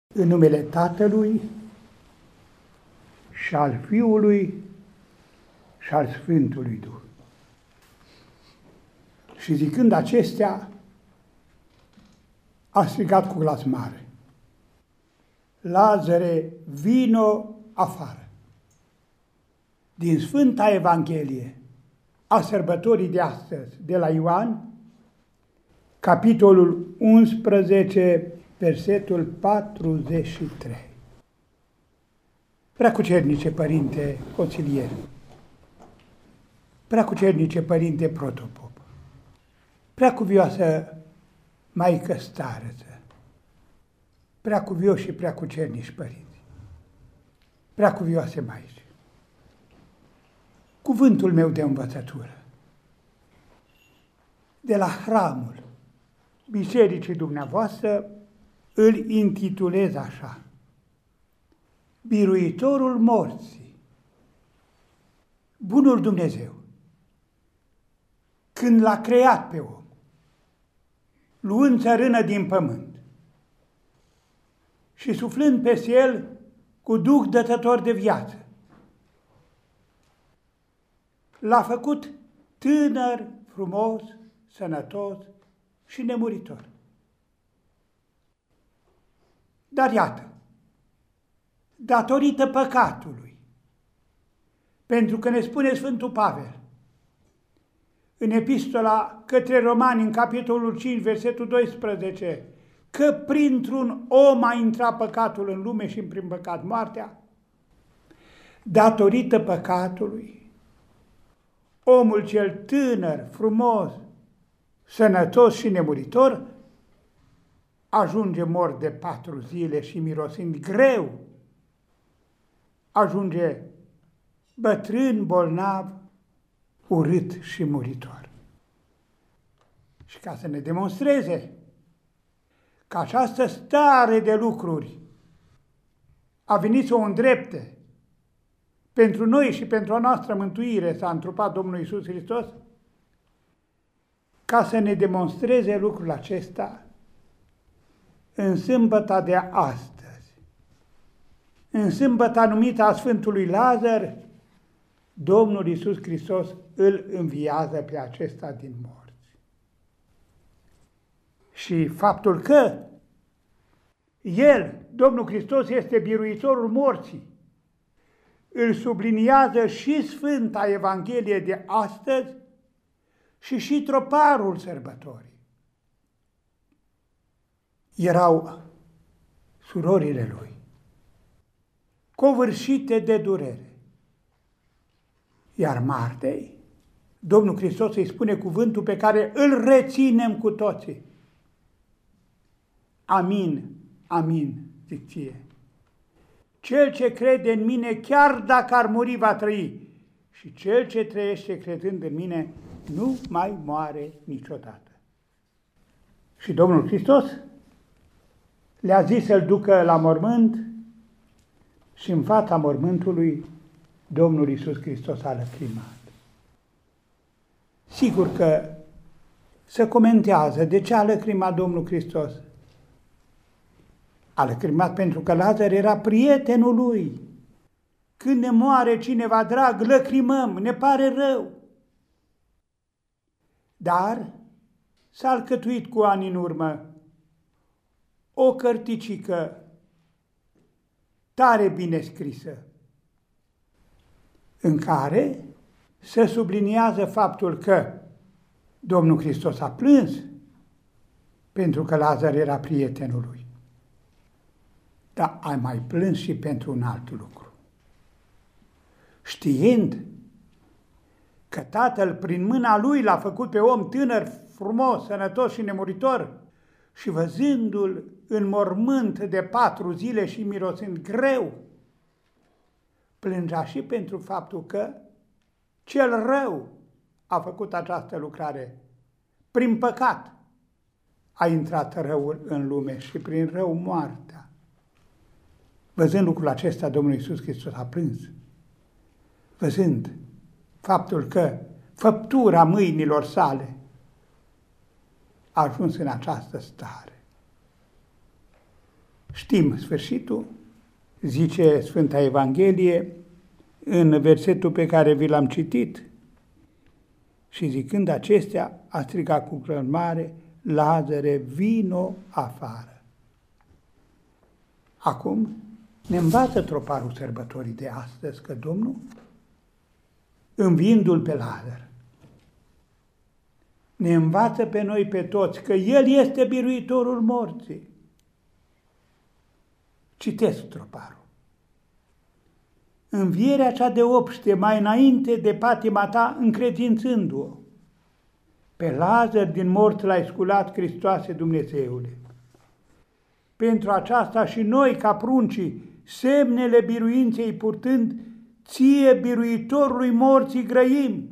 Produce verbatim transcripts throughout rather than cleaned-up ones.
În numele Tatălui și al Fiului și al Sfântului Duh. Și zicând acestea, a strigat cu glas mare: Lazare, vino afară! Din Sfânta Evanghelie a sărbătorii de astăzi, de la Ioan, capitolul unsprezece, versetul patruzeci și trei. Preacucernice Părinte Consilier, Preacucernice Părinte Protopop, Preacuvioasă Maică Starăță, Preacuvioși și Preacucernici Părinți, Preacuvioase Maici, cuvântul meu de învățătură de la hramul Bisericii dumneavoastră îl intitulez așa: Biruitorul morții. Bunul Dumnezeu, când l-a creat pe om, luând țărână din pământ și suflând peste el cu duh dătător de viață, l-a făcut tânăr, frumos, sănătos și nemuritor. Dar iată, datorită păcatului, pentru că ne spune Sfântul Pavel în epistola către Romani, în capitolul cinci, versetul doisprezece, că printr-un om a intrat păcatul în lume și prin păcat moartea, datorită păcatului, omul cel tânăr, frumos, sănătos și nemuritor ajunge mort de patru zile și mirosind greu, ajunge bătrân, bolnav, urât și muritor. Și ca să ne demonstreze că această stare de lucruri a venit să o îndrepte pentru noi și pentru a noastră mântuire, s-a întrupat Domnul Iisus Hristos, ca să ne demonstreze lucrul acesta, în sâmbăta de astăzi, în sâmbăta numită a Sfântului Lazar, Domnul Iisus Hristos îl înviază pe acesta din morți. Și faptul că El, Domnul Hristos, este biruitorul morții, îl subliniază și Sfânta Evanghelie de astăzi și și troparul sărbătorii. Erau surorile lui, covârșite de durere. Iar martei, Domnul Hristos îi spune cuvântul pe care îl reținem cu toții: Amin, amin, zic ție, cel ce crede în mine, chiar dacă ar muri, va trăi, și cel ce trăiește credând în mine nu mai moare niciodată. Și Domnul Hristos le-a zis să-l ducă la mormânt și în fața mormântului Domnul Iisus Hristos a lăcrimat. Sigur că se comentează de ce a lăcrimat Domnul Hristos. A lăcrimat pentru că Lazar era prietenul lui. Când ne moare cineva drag, lăcrimăm, ne pare rău. Dar s-a alcătuit cu ani în urmă o cărticică tare bine scrisă, în care se subliniază faptul că Domnul Hristos a plâns pentru că Lazar era prietenul lui. Dar a mai plâns și pentru un alt lucru. Știind că Tatăl prin mâna lui l-a făcut pe om tânăr, frumos, sănătos și nemuritor, și văzându-l în mormânt de patru zile și mirosind greu, plângea și pentru faptul că cel rău a făcut această lucrare. Prin păcat a intrat răul în lume și prin rău moartea. Văzând lucrul acesta, Domnul Iisus Hristos a plâns, văzând faptul că făptura mâinilor sale a ajuns în această stare. Știm sfârșitul, zice Sfânta Evanghelie, în versetul pe care vi l-am citit, și zicând acestea, a strigat cu glas mare: Lazare, vino afară. Acum ne învață troparul sărbătorii de astăzi că Domnul, înviindu-l pe Lazar, ne învață pe noi pe toți că El este biruitorul morții. Citesc troparul. Învierea cea de obște mai înainte de patima ta, încredințându-o. Pe Lazar din morți l-ai sculat, Hristoase Dumnezeule. Pentru aceasta și noi, ca pruncii, semnele biruinței purtând, ție, biruitorului morții, grăim.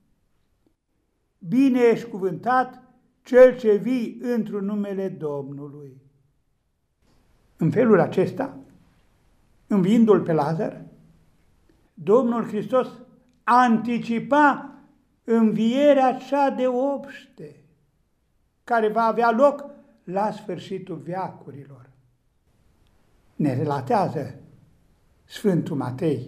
Bine ești cuvântat cel ce vii într-un numele Domnului. În felul acesta, înviindu-l pe Lazar, Domnul Hristos anticipa învierea cea de obște, care va avea loc la sfârșitul veacurilor. Ne relatează Sfântul Matei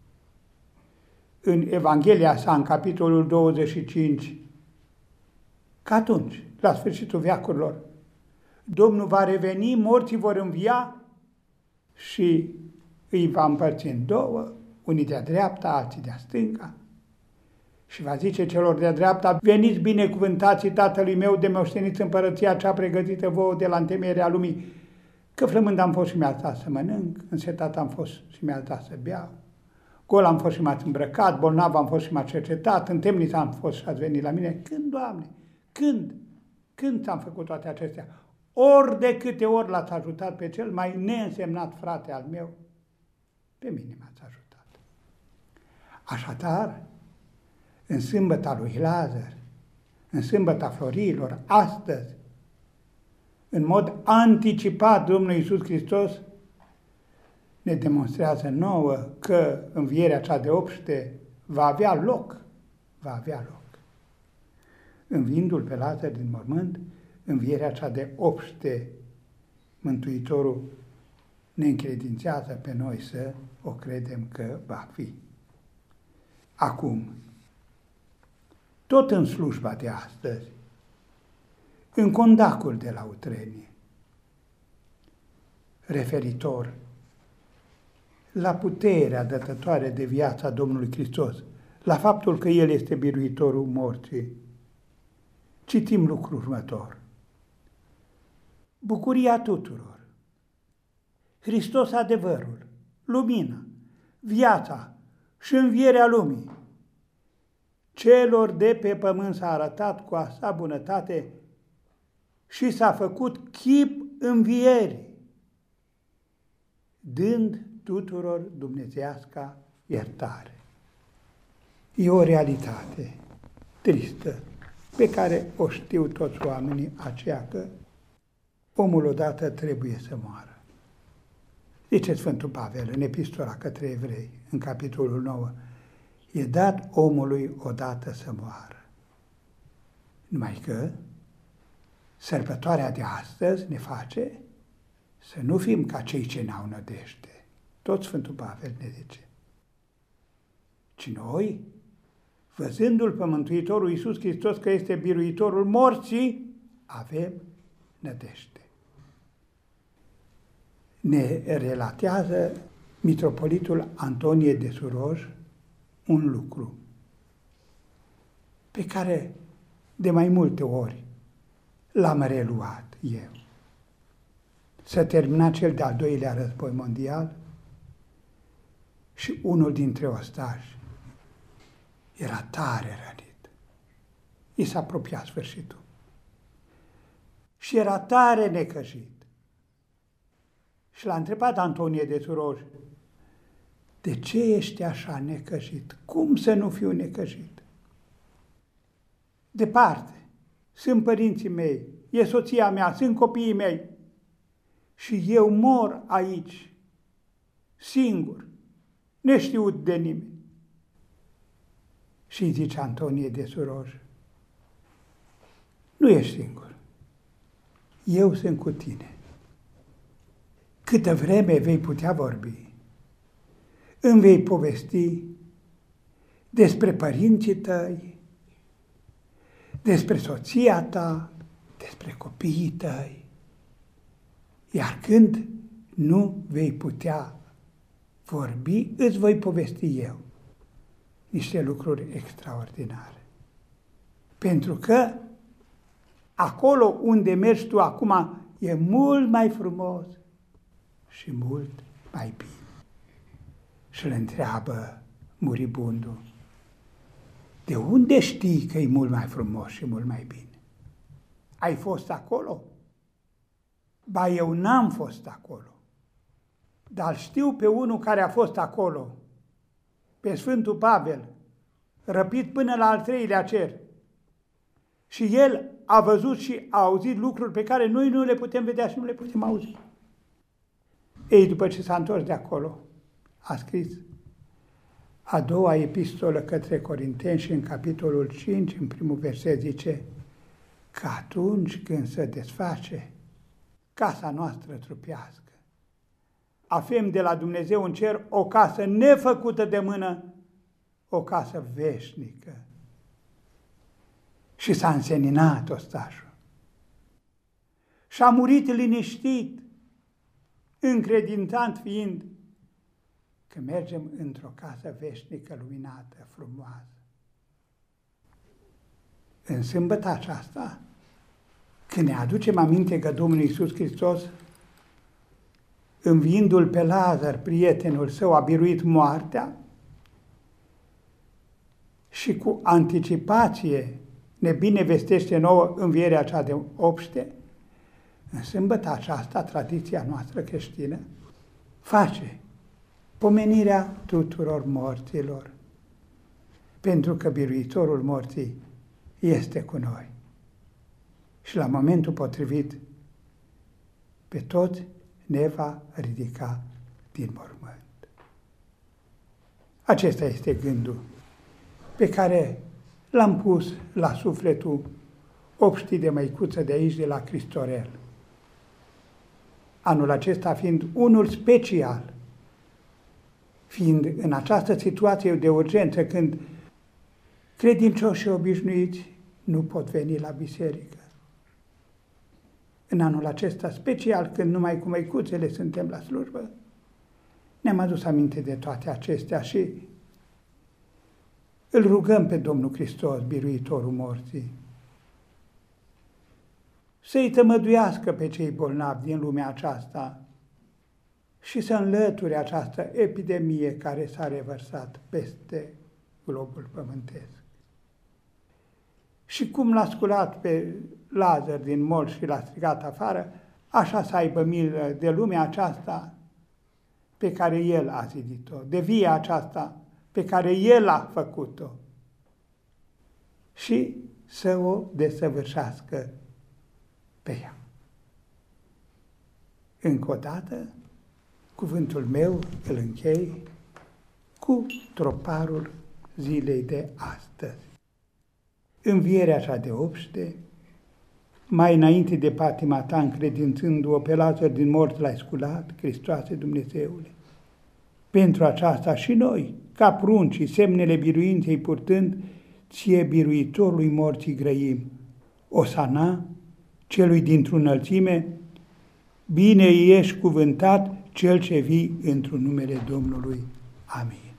în Evanghelia sa, în capitolul douăzeci și cinci, că atunci, la sfârșitul veacurilor, Domnul va reveni, morții vor învia și îi va împărți în două, unii de-a dreapta, alții de-a stânga. Și va zice celor de-a dreapta: veniți binecuvântații Tatălui meu, de moșteniți împărăția cea pregătită vouă de la întemeierea lumii, că flămând am fost și mi-ați dat să mănânc, însetat am fost și mi-ați dat să beau, gol am fost și m-ați îmbrăcat, bolnav am fost și m-ați cercetat, în temniță am fost și ați venit la mine. Când, Doamne? Când? Când ți-am făcut toate acestea? Ori de câte ori l-ați ajutat pe cel mai neînsemnat frate al meu, pe mine m-ați ajutat. Așadar, în sâmbăta lui Lazar, în sâmbăta florilor, astăzi, în mod anticipat, Domnul Iisus Hristos ne demonstrează nouă că învierea cea de obște va avea loc, va avea loc. Înviindu-l pe Lazar din mormânt, învierea cea de obște, Mântuitorul ne încredințează pe noi să o credem că va fi. Acum, tot în slujba de astăzi, în condacul de la Utrenie, referitor la puterea dătătoare de viața Domnului Hristos, la faptul că El este biruitorul morții, citim lucrul următor. Bucuria tuturor, Hristos adevărul, lumina, viața și învierea lumii, celor de pe pământ s-a arătat cu a sa bunătate și s-a făcut chip învierii, dând tuturor dumnezeiasca iertare. E o realitate tristă pe care o știu toți oamenii, aceea că omul odată trebuie să moară. Zice Sfântul Pavel în epistola către evrei, în capitolul nouă, e dat omului odată să moară. Numai că sărbătoarea de astăzi ne face să nu fim ca cei ce n-au nădejde. Tot Sfântul Pavel ne zice. Ci noi, văzându-L pe Mântuitorul Iisus Hristos că este biruitorul morții, avem nădejde. Ne relatează mitropolitul Antonie de Suroj un lucru pe care de mai multe ori l-am reluat eu. S-a terminat cel de-al doilea război mondial și unul dintre ostași era tare rănit. I s-a apropiat sfârșitul și era tare necăjit. Și l-a întrebat Antonie de Suroj: de ce ești așa necăjit? Cum să nu fiu necăjit? Departe, sunt părinții mei, e soția mea, sunt copiii mei și eu mor aici, singur, neștiut de nimeni. Și zice Antonie de Suroj: nu ești singur, eu sunt cu tine. câtă vreme vei putea vorbi, îmi vei povesti despre părinții tăi, despre soția ta, despre copiii tăi. Iar când nu vei putea vorbi, îți voi povesti eu niște lucruri extraordinare. Pentru că acolo unde mergi tu acum e mult mai frumos și mult mai bine. Și îl întreabă muribundul: de unde știi că e mult mai frumos și mult mai bine? Ai fost acolo? Ba, eu n-am fost acolo, dar știu pe unul care a fost acolo, pe Sfântul Pavel, răpit până la al treilea cer. Și el a văzut și a auzit lucruri pe care noi nu le putem vedea și nu le putem auzi. Ei, după ce s-a întors de acolo, a scris a doua epistolă către Corinteni și în capitolul cinci, în primul verset, zice că atunci când se desface casa noastră trupească, avem de la Dumnezeu în cer o casă nefăcută de mână, o casă veșnică. Și s-a înseninat ostașul. Și a murit liniștit, încredințat fiind că mergem într-o casă veșnică, luminată, frumoasă. În sâmbătă aceasta, când ne aducem aminte că Domnul Iisus Hristos, înviindu-l pe Lazar, prietenul său, a biruit moartea și cu anticipație ne binevestește nouă învierea cea de obște, în sâmbătă aceasta, tradiția noastră creștină face pomenirea tuturor morților, pentru că biruitorul morții este cu noi. Și la momentul potrivit, pe toți ne va ridica din mormânt. Acesta este gândul pe care l-am pus la sufletul obștii de măicuță de aici, de la Cristorel. Anul acesta fiind unul special, fiind în această situație de urgență, când credincioși și obișnuiți nu pot veni la biserică. În anul acesta special, când numai cu măicuțele suntem la slujbă, ne-am adus aminte de toate acestea și îl rugăm pe Domnul Hristos, biruitorul morții, să-i tămăduiască pe cei bolnavi din lumea aceasta și să înlăture această epidemie care s-a revărsat peste globul pământesc. Și cum l-a sculat pe Lazar din morți și l-a strigat afară, așa să aibă milă de lumea aceasta pe care El a zidit-o, de via aceasta pe care El a făcut-o și să o desăvârșească pe ea. Încă o dată, cuvântul meu îl închei cu troparul zilei de astăzi. Învierea cea de obște, mai înainte de patima ta, încredințându-o pe Lazar din morți l-ai sculat, Hristoase Dumnezeule. Pentru aceasta și noi, ca pruncii, semnele biruinței purtând, ție biruitorului morții grăim. Osana, celui dintr-o înălțime, bine ești cuvântat, cel ce vii într-un numele Domnului. Amin.